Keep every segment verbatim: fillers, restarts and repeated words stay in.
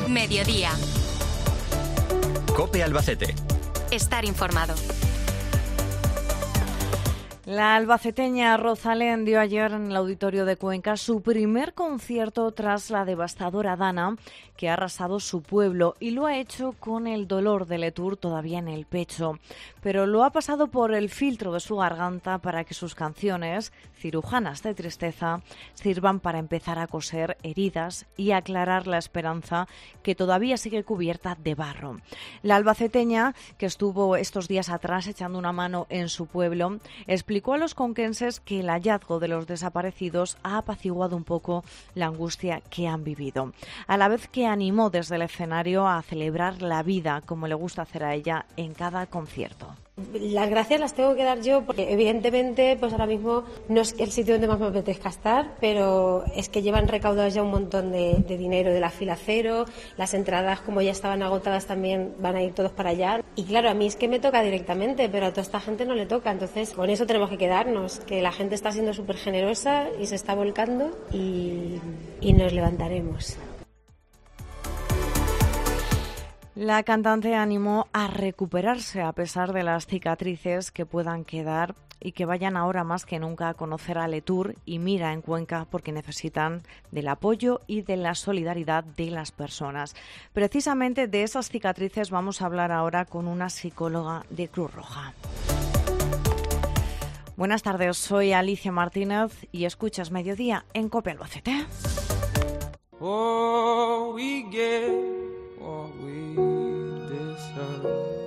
Mediodía. COPE Albacete. Estar informado. La albaceteña Rosalén dio ayer en el Auditorio de Cuenca su primer concierto tras la devastadora Dana que ha arrasado su pueblo, y lo ha hecho con el dolor de Letour todavía en el pecho. Pero lo ha pasado por el filtro de su garganta para que sus canciones, cirujanas de tristeza, sirvan para empezar a coser heridas y aclarar la esperanza que todavía sigue cubierta de barro. La albaceteña, que estuvo estos días atrás echando una mano en su pueblo, explicó a los conquenses que el hallazgo de los desaparecidos ha apaciguado un poco la angustia que han vivido, a la vez que animó desde el escenario a celebrar la vida, como le gusta hacer a ella en cada concierto. Las gracias las tengo que dar yo porque evidentemente pues ahora mismo no es el sitio donde más me apetezca estar, pero es que llevan recaudados ya un montón de, de dinero de la fila cero, las entradas como ya estaban agotadas también van a ir todos para allá, y claro, a mí es que me toca directamente, pero a toda esta gente no le toca, entonces con eso tenemos que quedarnos, que la gente está siendo súper generosa y se está volcando y, y nos levantaremos. La cantante animó a recuperarse a pesar de las cicatrices que puedan quedar y que vayan ahora más que nunca a conocer a Letour y Mira en Cuenca, porque necesitan del apoyo y de la solidaridad de las personas. Precisamente de esas cicatrices vamos a hablar ahora con una psicóloga de Cruz Roja. Buenas tardes, soy Alicia Martínez y escuchas Mediodía en COPE Albacete. Oh, we get what we deserve,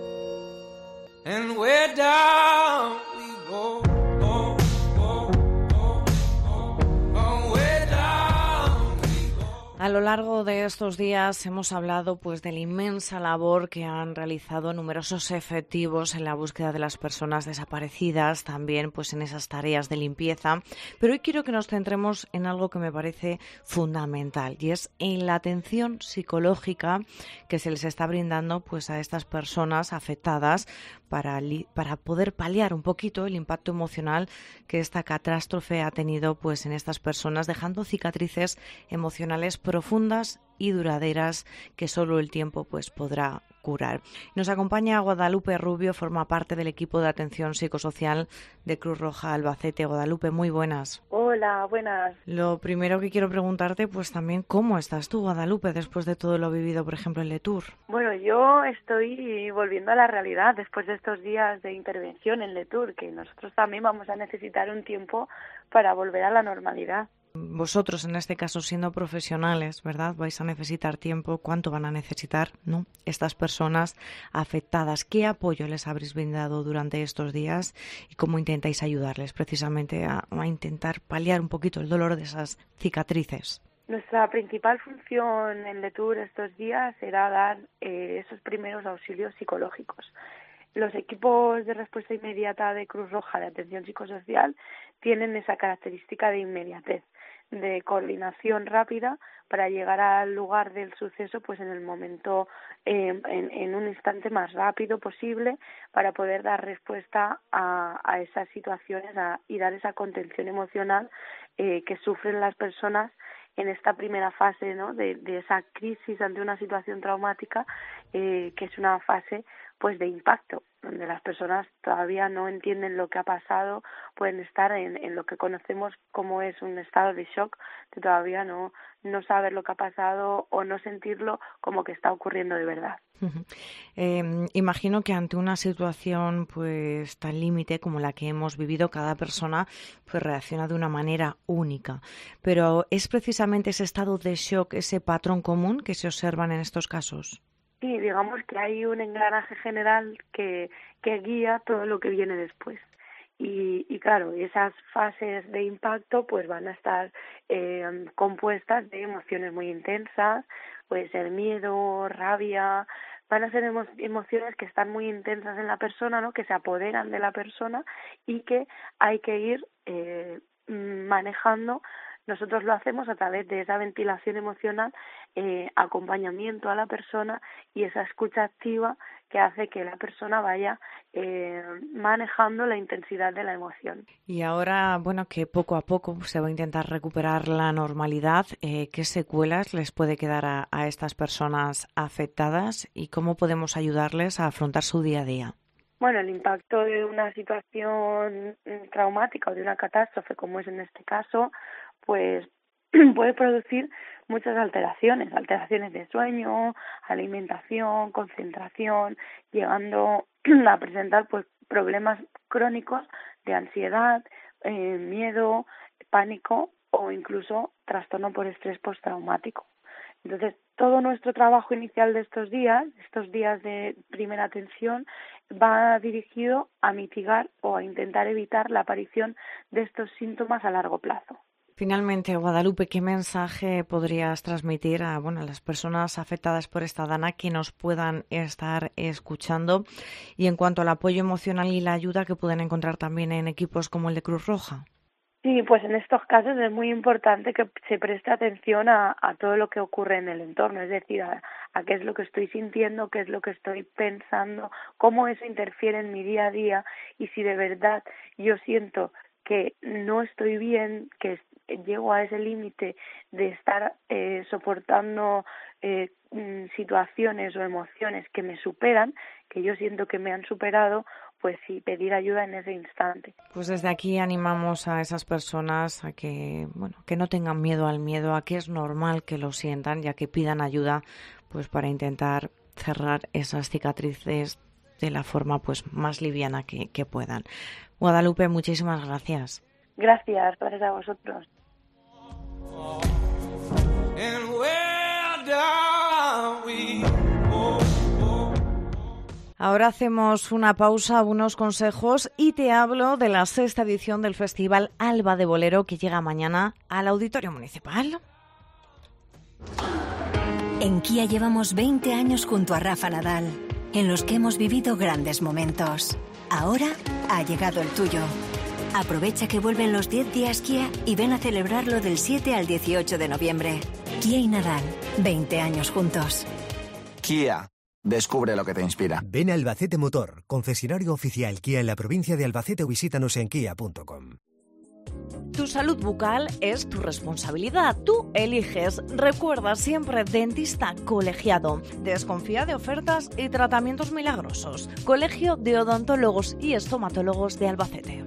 and we're down we go. Oh, oh, oh, oh, oh, we're down we go. A lo largo de estos días hemos hablado pues de la inmensa labor que han realizado numerosos efectivos en la búsqueda de las personas desaparecidas, también pues en esas tareas de limpieza, pero hoy quiero que nos centremos en algo que me parece fundamental, y es en la atención psicológica que se les está brindando pues a estas personas afectadas para, li- para poder paliar un poquito el impacto emocional que esta catástrofe ha tenido pues en estas personas, dejando cicatrices emocionales profundas y duraderas que solo el tiempo pues podrá curar. Nos acompaña Guadalupe Rubio, forma parte del equipo de atención psicosocial de Cruz Roja Albacete. Guadalupe, muy buenas. Hola, buenas. Lo primero que quiero preguntarte, pues también, ¿cómo estás tú, Guadalupe, después de todo lo vivido, por ejemplo, en Letour? Bueno, yo estoy volviendo a la realidad después de estos días de intervención en Letour, que nosotros también vamos a necesitar un tiempo para volver a la normalidad. Vosotros, en este caso, siendo profesionales, ¿verdad? Vais a necesitar tiempo. ¿Cuánto van a necesitar, no? Estas personas afectadas. ¿Qué apoyo les habréis brindado durante estos días y cómo intentáis ayudarles precisamente a, a intentar paliar un poquito el dolor de esas cicatrices? Nuestra principal función en Letour estos días era dar eh, esos primeros auxilios psicológicos. Los equipos de respuesta inmediata de Cruz Roja de atención psicosocial tienen esa característica de inmediatez, de coordinación rápida para llegar al lugar del suceso pues en el momento, eh, en, en un instante más rápido posible, para poder dar respuesta a, a esas situaciones a, y dar esa contención emocional eh, que sufren las personas en esta primera fase, ¿no?, de, de esa crisis ante una situación traumática, eh, que es una fase pues de impacto, donde las personas todavía no entienden lo que ha pasado, pueden estar en, en lo que conocemos como es un estado de shock, de todavía no, no saber lo que ha pasado o no sentirlo como que está ocurriendo de verdad. Uh-huh. Eh, imagino que ante una situación pues tan límite como la que hemos vivido, cada persona pues reacciona de una manera única, pero ¿es precisamente ese estado de shock, ese patrón común que se observan en estos casos? Sí, digamos que hay un engranaje general que, que guía todo lo que viene después. Y, y claro, esas fases de impacto pues van a estar eh, compuestas de emociones muy intensas, puede ser miedo, rabia, van a ser emo- emociones que están muy intensas en la persona, ¿no?, que se apoderan de la persona y que hay que ir eh, manejando nosotros lo hacemos a través de esa ventilación emocional, eh, acompañamiento a la persona y esa escucha activa que hace que la persona vaya eh, manejando la intensidad de la emoción. Y ahora, bueno, que poco a poco se va a intentar recuperar la normalidad, eh, ¿qué secuelas les puede quedar a, a estas personas afectadas y cómo podemos ayudarles a afrontar su día a día? Bueno, el impacto de una situación traumática o de una catástrofe, como es en este caso, pues puede producir muchas alteraciones, alteraciones de sueño, alimentación, concentración, llegando a presentar pues problemas crónicos de ansiedad, eh, miedo, pánico o incluso trastorno por estrés postraumático. Entonces, todo nuestro trabajo inicial de estos días, estos días de primera atención, va dirigido a mitigar o a intentar evitar la aparición de estos síntomas a largo plazo. Finalmente, Guadalupe, ¿qué mensaje podrías transmitir a, bueno, a las personas afectadas por esta dana que nos puedan estar escuchando? Y en cuanto al apoyo emocional y la ayuda que pueden encontrar también en equipos como el de Cruz Roja. Sí, pues en estos casos es muy importante que se preste atención a, a todo lo que ocurre en el entorno, es decir, a, a qué es lo que estoy sintiendo, qué es lo que estoy pensando, cómo eso interfiere en mi día a día y si de verdad yo siento que no estoy bien, que llego a ese límite de estar eh, soportando eh, situaciones o emociones que me superan, que yo siento que me han superado, pues sí, pedir ayuda en ese instante. Pues desde aquí animamos a esas personas a que, bueno, que no tengan miedo al miedo, a que es normal que lo sientan, ya que pidan ayuda, pues para intentar cerrar esas cicatrices de la forma pues más liviana que, que puedan. Guadalupe, muchísimas gracias. Gracias, gracias a vosotros. Ahora hacemos una pausa, unos consejos y te hablo de la sexta edición del Festival Alba de Bolero que llega mañana al Auditorio Municipal. En Kia llevamos veinte años junto a Rafa Nadal, en los que hemos vivido grandes momentos. Ahora ha llegado el tuyo. Aprovecha que vuelven los diez días Kia y ven a celebrarlo del siete al dieciocho de noviembre. Kia y Nadal, veinte años juntos. Kia. Descubre lo que te inspira. Ven a Albacete Motor, concesionario oficial Kia en la provincia de Albacete o visítanos en kia punto com. Tu salud bucal es tu responsabilidad. Tú eliges. Recuerda siempre dentista colegiado. Desconfía de ofertas y tratamientos milagrosos. Colegio de Odontólogos y Estomatólogos de Albacete.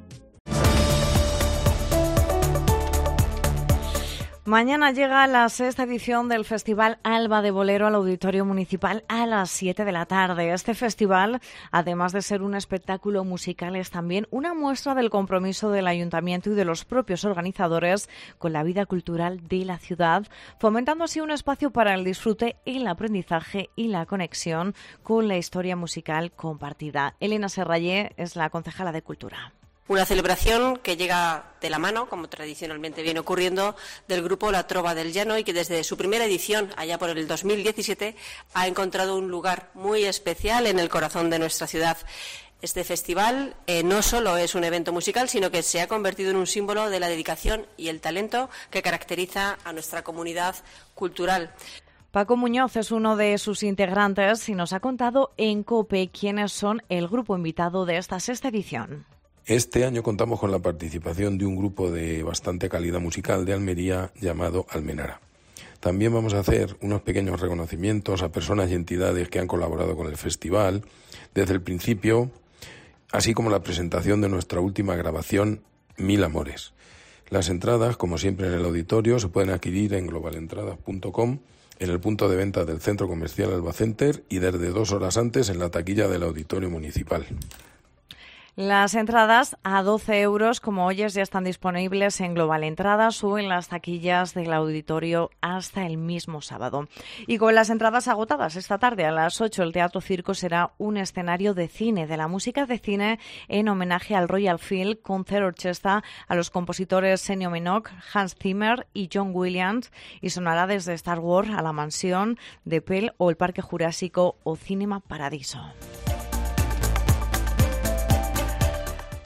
Mañana llega la sexta edición del Festival Alba de Bolero al Auditorio Municipal a las siete de la tarde. Este festival, además de ser un espectáculo musical, es también una muestra del compromiso del Ayuntamiento y de los propios organizadores con la vida cultural de la ciudad, fomentando así un espacio para el disfrute, el aprendizaje y la conexión con la historia musical compartida. Elena Serrallé es la concejala de Cultura. Una celebración que llega de la mano, como tradicionalmente viene ocurriendo, del grupo La Trova del Llano y que desde su primera edición, allá por el dos mil diecisiete, ha encontrado un lugar muy especial en el corazón de nuestra ciudad. Este festival eh, no solo es un evento musical, sino que se ha convertido en un símbolo de la dedicación y el talento que caracteriza a nuestra comunidad cultural. Paco Muñoz es uno de sus integrantes y nos ha contado en COPE quiénes son el grupo invitado de esta sexta edición. Este año contamos con la participación de un grupo de bastante calidad musical de Almería llamado Almenara. También vamos a hacer unos pequeños reconocimientos a personas y entidades que han colaborado con el festival desde el principio, así como la presentación de nuestra última grabación, Mil Amores. Las entradas, como siempre en el auditorio, se pueden adquirir en global entradas punto com, en el punto de venta del Centro Comercial Albacenter y desde dos horas antes en la taquilla del Auditorio Municipal. Las entradas a doce euros, como oyes, ya están disponibles en Global Entradas o en las taquillas del auditorio hasta el mismo sábado. Y con las entradas agotadas, esta tarde a las ocho el Teatro Circo será un escenario de cine, de la música de cine en homenaje al Royal Field Concert Orchestra, a los compositores Ennio Minogue, Hans Zimmer y John Williams, y sonará desde Star Wars a La Mansión de Pell o el Parque Jurásico o Cinema Paradiso.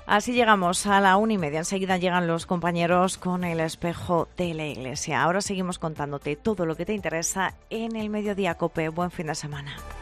Así llegamos a la una y media. Enseguida llegan los compañeros con el espejo de la Iglesia. Ahora seguimos contándote todo lo que te interesa en el Mediodía COPE. Buen fin de semana.